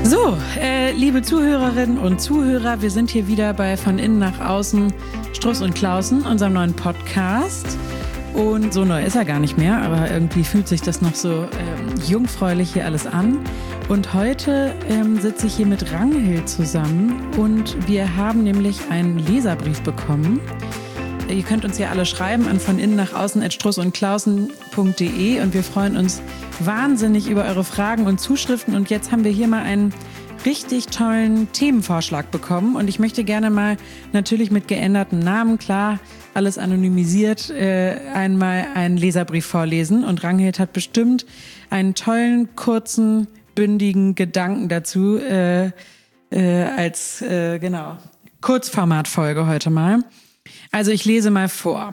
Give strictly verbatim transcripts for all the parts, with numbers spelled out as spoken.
So, äh, liebe Zuhörerinnen und Zuhörer, wir sind hier wieder bei Von Innen nach Außen, Struss und Klausen, unserem neuen Podcast. Und so neu ist er gar nicht mehr, aber irgendwie fühlt sich das noch so ähm, jungfräulich hier alles an. Und heute ähm, sitze ich hier mit Ragnhild zusammen und wir haben nämlich einen Leserbrief bekommen. Ihr könnt uns ja alle schreiben an von innen nach außen at struss und klausen punkt de und wir freuen uns wahnsinnig über eure Fragen und Zuschriften. Und jetzt haben wir hier mal einen richtig tollen Themenvorschlag bekommen und ich möchte gerne mal natürlich mit geänderten Namen, klar, alles anonymisiert, äh, einmal einen Leserbrief vorlesen. Und Ragnhild hat bestimmt einen tollen, kurzen, bündigen Gedanken dazu äh, äh, als, äh, genau, Kurzformatfolge heute mal. Also ich lese mal vor.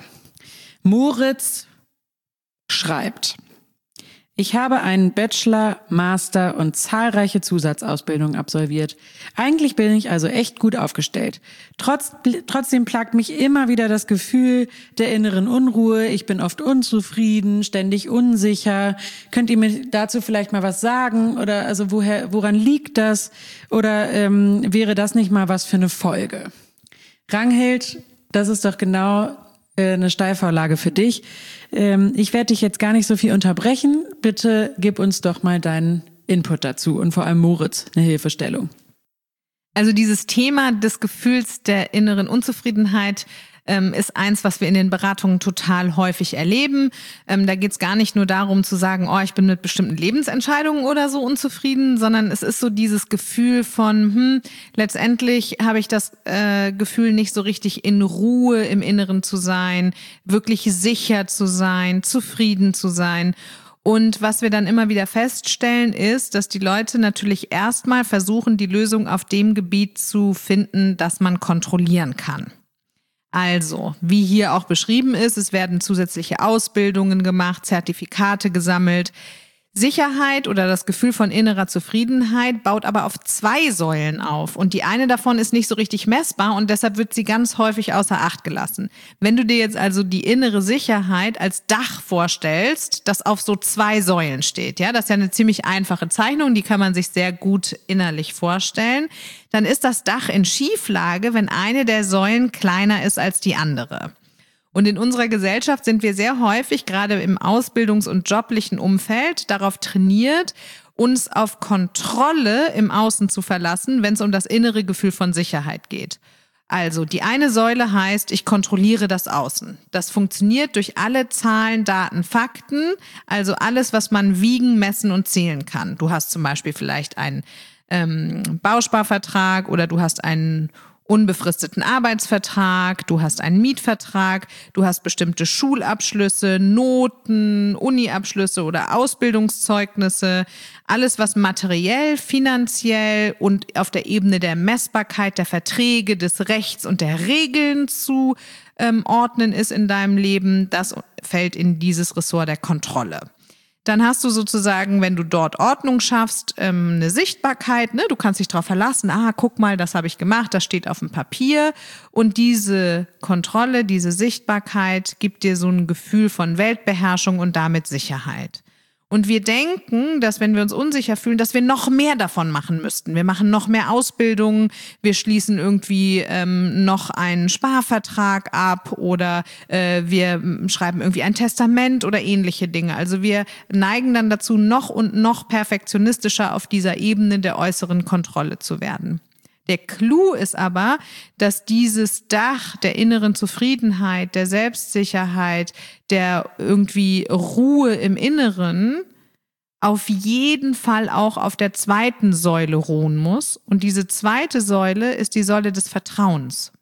Moritz schreibt: Ich habe einen Bachelor, Master und zahlreiche Zusatzausbildungen absolviert. Eigentlich bin ich also echt gut aufgestellt. Trotz, trotzdem plagt mich immer wieder das Gefühl der inneren Unruhe. Ich bin oft unzufrieden, ständig unsicher. Könnt ihr mir dazu vielleicht mal was sagen? Oder also woher, woran liegt das? Oder ähm, wäre das nicht mal was für eine Folge? Ragnhild, das ist doch genau äh, eine Steilvorlage für dich. Ähm, ich werde dich jetzt gar nicht so viel unterbrechen. Bitte gib uns doch mal deinen Input dazu und vor allem Moritz eine Hilfestellung. Also dieses Thema des Gefühls der inneren Unzufriedenheit ähm, ist eins, was wir in den Beratungen total häufig erleben. Ähm, da geht es gar nicht nur darum zu sagen, oh, ich bin mit bestimmten Lebensentscheidungen oder so unzufrieden, sondern es ist so dieses Gefühl von, hm, letztendlich habe ich das äh, Gefühl, nicht so richtig in Ruhe im Inneren zu sein, wirklich sicher zu sein, zufrieden zu sein. Und was wir dann immer wieder feststellen, ist, dass die Leute natürlich erstmal versuchen, die Lösung auf dem Gebiet zu finden, das man kontrollieren kann. Also, wie hier auch beschrieben ist, es werden zusätzliche Ausbildungen gemacht, Zertifikate gesammelt. Sicherheit oder das Gefühl von innerer Zufriedenheit baut aber auf zwei Säulen auf. Und die eine davon ist nicht so richtig messbar und deshalb wird sie ganz häufig außer Acht gelassen. Wenn du dir jetzt also die innere Sicherheit als Dach vorstellst, das auf so zwei Säulen steht, ja, das ist ja eine ziemlich einfache Zeichnung, die kann man sich sehr gut innerlich vorstellen, dann ist das Dach in Schieflage, wenn eine der Säulen kleiner ist als die andere. Und in unserer Gesellschaft sind wir sehr häufig, gerade im Ausbildungs- und joblichen Umfeld, darauf trainiert, uns auf Kontrolle im Außen zu verlassen, wenn es um das innere Gefühl von Sicherheit geht. Also die eine Säule heißt, ich kontrolliere das Außen. Das funktioniert durch alle Zahlen, Daten, Fakten, also alles, was man wiegen, messen und zählen kann. Du hast zum Beispiel vielleicht einen ähm, Bausparvertrag oder du hast einen unbefristeten Arbeitsvertrag, du hast einen Mietvertrag, du hast bestimmte Schulabschlüsse, Noten, Uniabschlüsse oder Ausbildungszeugnisse, alles, was materiell, finanziell und auf der Ebene der Messbarkeit, der Verträge, des Rechts und der Regeln zu ähm, ordnen ist in deinem Leben, das fällt in dieses Ressort der Kontrolle. Dann hast du sozusagen, wenn du dort Ordnung schaffst, eine Sichtbarkeit, ne? Du kannst dich darauf verlassen, ah, guck mal, das habe ich gemacht, das steht auf dem Papier. Und diese Kontrolle, diese Sichtbarkeit gibt dir so ein Gefühl von Weltbeherrschung und damit Sicherheit. Und wir denken, dass wenn wir uns unsicher fühlen, dass wir noch mehr davon machen müssten. Wir machen noch mehr Ausbildungen, wir schließen irgendwie ähm, noch einen Sparvertrag ab oder äh, wir schreiben irgendwie ein Testament oder ähnliche Dinge. Also wir neigen dann dazu, noch und noch perfektionistischer auf dieser Ebene der äußeren Kontrolle zu werden. Der Clou ist aber, dass dieses Dach der inneren Zufriedenheit, der Selbstsicherheit, der irgendwie Ruhe im Inneren auf jeden Fall auch auf der zweiten Säule ruhen muss. Und diese zweite Säule ist die Säule des Vertrauens.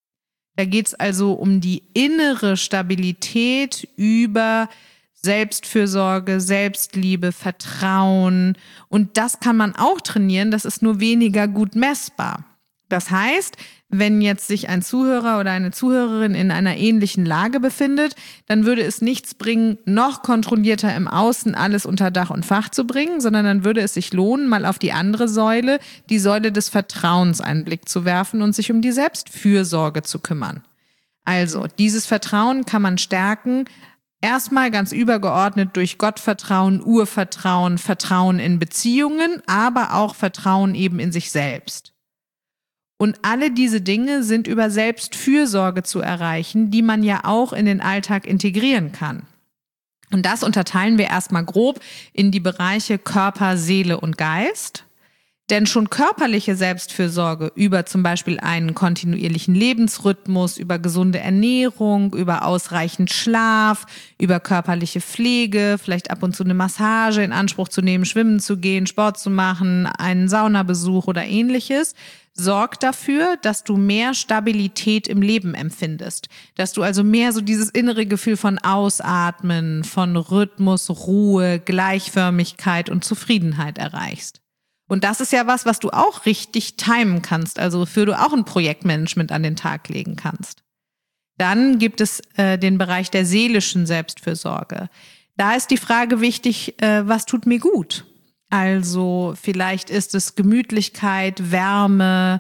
Da geht es also um die innere Stabilität über Selbstfürsorge, Selbstliebe, Vertrauen. Und das kann man auch trainieren, das ist nur weniger gut messbar. Das heißt, wenn jetzt sich ein Zuhörer oder eine Zuhörerin in einer ähnlichen Lage befindet, dann würde es nichts bringen, noch kontrollierter im Außen alles unter Dach und Fach zu bringen, sondern dann würde es sich lohnen, mal auf die andere Säule, die Säule des Vertrauens, einen Blick zu werfen und sich um die Selbstfürsorge zu kümmern. Also, dieses Vertrauen kann man stärken, Erstmal ganz übergeordnet durch Gottvertrauen, Urvertrauen, Vertrauen in Beziehungen, aber auch Vertrauen eben in sich selbst. Und alle diese Dinge sind über Selbstfürsorge zu erreichen, die man ja auch in den Alltag integrieren kann. Und das unterteilen wir erstmal grob in die Bereiche Körper, Seele und Geist. Denn schon körperliche Selbstfürsorge über zum Beispiel einen kontinuierlichen Lebensrhythmus, über gesunde Ernährung, über ausreichend Schlaf, über körperliche Pflege, vielleicht ab und zu eine Massage in Anspruch zu nehmen, schwimmen zu gehen, Sport zu machen, einen Saunabesuch oder ähnliches, sorgt dafür, dass du mehr Stabilität im Leben empfindest. Dass du also mehr so dieses innere Gefühl von Ausatmen, von Rhythmus, Ruhe, Gleichförmigkeit und Zufriedenheit erreichst. Und das ist ja was, was du auch richtig timen kannst, also wofür du auch ein Projektmanagement an den Tag legen kannst. Dann gibt es äh, den Bereich der seelischen Selbstfürsorge. Da ist die Frage wichtig, äh, was tut mir gut? Also vielleicht ist es Gemütlichkeit, Wärme,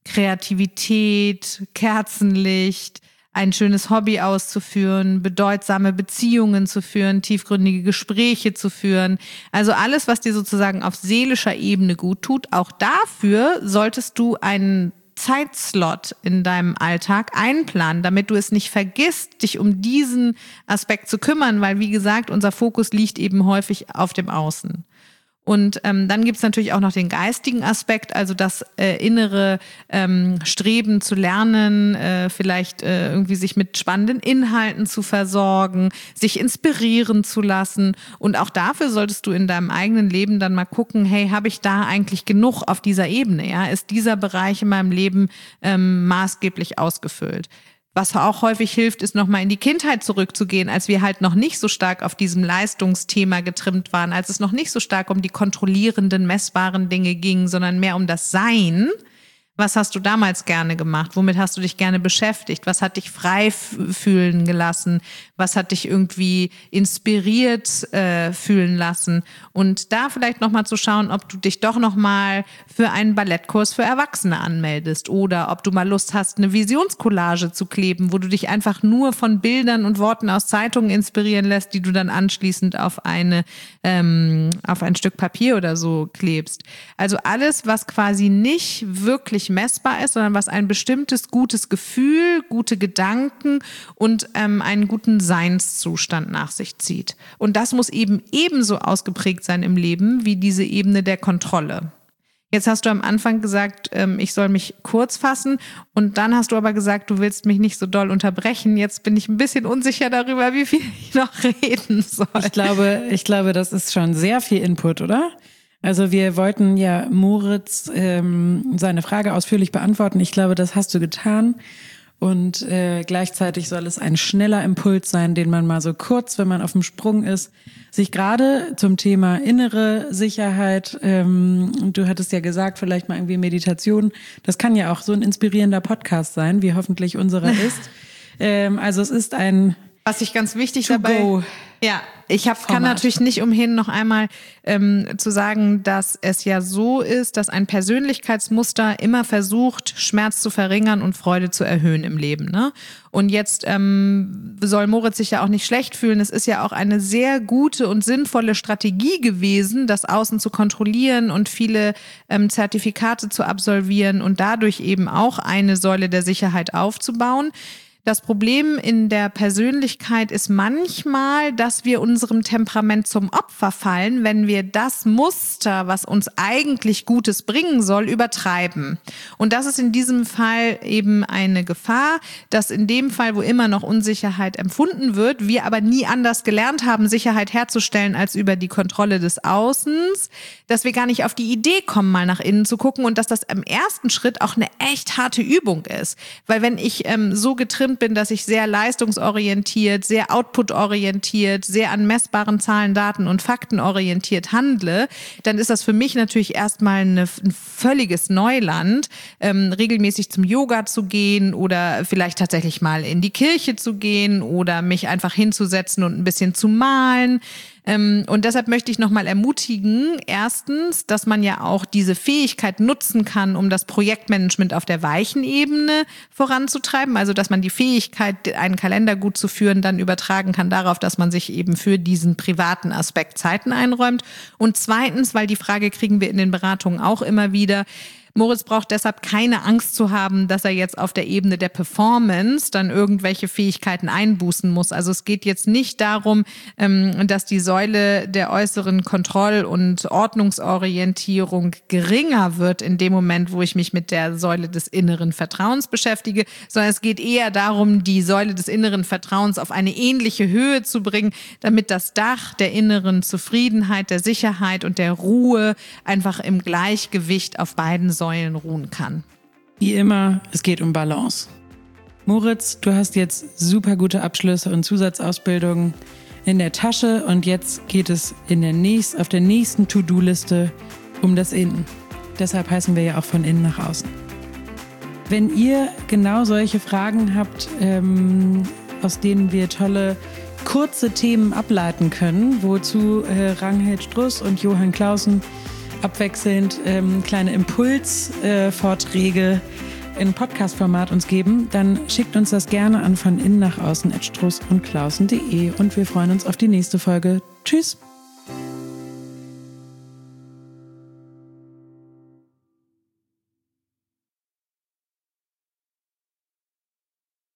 Kreativität, Kerzenlicht, ein schönes Hobby auszuführen, bedeutsame Beziehungen zu führen, tiefgründige Gespräche zu führen. Also alles, was dir sozusagen auf seelischer Ebene gut tut. Auch dafür solltest du einen Zeitslot in deinem Alltag einplanen, damit du es nicht vergisst, dich um diesen Aspekt zu kümmern, weil wie gesagt, unser Fokus liegt eben häufig auf dem Außen. Und ähm, dann gibt's natürlich auch noch den geistigen Aspekt, also das äh, innere ähm, Streben zu lernen, äh, vielleicht äh, irgendwie sich mit spannenden Inhalten zu versorgen, sich inspirieren zu lassen. Und auch dafür solltest du in deinem eigenen Leben dann mal gucken, hey, habe ich da eigentlich genug auf dieser Ebene? Ja, ist dieser Bereich in meinem Leben ähm, maßgeblich ausgefüllt? Was auch häufig hilft, ist nochmal in die Kindheit zurückzugehen, als wir halt noch nicht so stark auf diesem Leistungsthema getrimmt waren, als es noch nicht so stark um die kontrollierenden, messbaren Dinge ging, sondern mehr um das Sein. Was hast du damals gerne gemacht? Womit hast du dich gerne beschäftigt? Was hat dich frei fühlen gelassen? Was hat dich irgendwie inspiriert äh, fühlen lassen? Und da vielleicht nochmal zu schauen, ob du dich doch nochmal für einen Ballettkurs für Erwachsene anmeldest oder ob du mal Lust hast, eine Visionscollage zu kleben, wo du dich einfach nur von Bildern und Worten aus Zeitungen inspirieren lässt, die du dann anschließend auf eine ähm, auf ein Stück Papier oder so klebst. Also alles, was quasi nicht wirklich messbar ist, sondern was ein bestimmtes gutes Gefühl, gute Gedanken und ähm, einen guten Seinszustand nach sich zieht. Und das muss eben ebenso ausgeprägt sein im Leben wie diese Ebene der Kontrolle. Jetzt hast du am Anfang gesagt, ähm, ich soll mich kurz fassen und dann hast du aber gesagt, du willst mich nicht so doll unterbrechen. Jetzt bin ich ein bisschen unsicher darüber, wie viel ich noch reden soll. Ich glaube, ich glaube, das ist schon sehr viel Input, oder? Also wir wollten ja Moritz ähm, seine Frage ausführlich beantworten. Ich glaube, das hast du getan. Und äh, gleichzeitig soll es ein schneller Impuls sein, den man mal so kurz, wenn man auf dem Sprung ist, sich gerade zum Thema innere Sicherheit, ähm, du hattest ja gesagt, vielleicht mal irgendwie Meditation, das kann ja auch so ein inspirierender Podcast sein, wie hoffentlich unserer ist. ähm, also es ist ein Was ich ganz wichtig dabei, ja, ich hab, kann natürlich nicht umhin, noch einmal ähm, zu sagen, dass es ja so ist, dass ein Persönlichkeitsmuster immer versucht, Schmerz zu verringern und Freude zu erhöhen im Leben. Ne? Und jetzt ähm, soll Moritz sich ja auch nicht schlecht fühlen. Es ist ja auch eine sehr gute und sinnvolle Strategie gewesen, das Außen zu kontrollieren und viele ähm, Zertifikate zu absolvieren und dadurch eben auch eine Säule der Sicherheit aufzubauen. Das Problem in der Persönlichkeit ist manchmal, dass wir unserem Temperament zum Opfer fallen, wenn wir das Muster, was uns eigentlich Gutes bringen soll, übertreiben. Und das ist in diesem Fall eben eine Gefahr, dass in dem Fall, wo immer noch Unsicherheit empfunden wird, wir aber nie anders gelernt haben, Sicherheit herzustellen als über die Kontrolle des Außens, dass wir gar nicht auf die Idee kommen, mal nach innen zu gucken und dass das im ersten Schritt auch eine echt harte Übung ist. Weil wenn ich ähm, so getrimmt bin, dass ich sehr leistungsorientiert, sehr outputorientiert, sehr an messbaren Zahlen, Daten und Fakten orientiert handle, dann ist das für mich natürlich erstmal eine, ein völliges Neuland, ähm, regelmäßig zum Yoga zu gehen oder vielleicht tatsächlich mal in die Kirche zu gehen oder mich einfach hinzusetzen und ein bisschen zu malen. Und deshalb möchte ich nochmal ermutigen, erstens, dass man ja auch diese Fähigkeit nutzen kann, um das Projektmanagement auf der weichen Ebene voranzutreiben. Also, dass man die Fähigkeit, einen Kalender gut zu führen, dann übertragen kann darauf, dass man sich eben für diesen privaten Aspekt Zeiten einräumt. Und zweitens, weil die Frage kriegen wir in den Beratungen auch immer wieder, Moritz braucht deshalb keine Angst zu haben, dass er jetzt auf der Ebene der Performance dann irgendwelche Fähigkeiten einbußen muss. Also es geht jetzt nicht darum, dass die Säule der äußeren Kontroll- und Ordnungsorientierung geringer wird in dem Moment, wo ich mich mit der Säule des inneren Vertrauens beschäftige, sondern es geht eher darum, die Säule des inneren Vertrauens auf eine ähnliche Höhe zu bringen, damit das Dach der inneren Zufriedenheit, der Sicherheit und der Ruhe einfach im Gleichgewicht auf beiden Säulen ruhen kann. Wie immer, es geht um Balance. Moritz, du hast jetzt super gute Abschlüsse und Zusatzausbildungen in der Tasche und jetzt geht es in der nächst, auf der nächsten To-Do-Liste um das Innen. Deshalb heißen wir ja auch von innen nach außen. Wenn ihr genau solche Fragen habt, ähm, aus denen wir tolle kurze Themen ableiten können, wozu äh, Ragnhild Struss und Johann Claussen abwechselnd ähm, kleine Impulsvorträge äh, in Podcast-Format uns geben, dann schickt uns das gerne an von innen nach außen at struss und claussen punkt de und wir freuen uns auf die nächste Folge. Tschüss!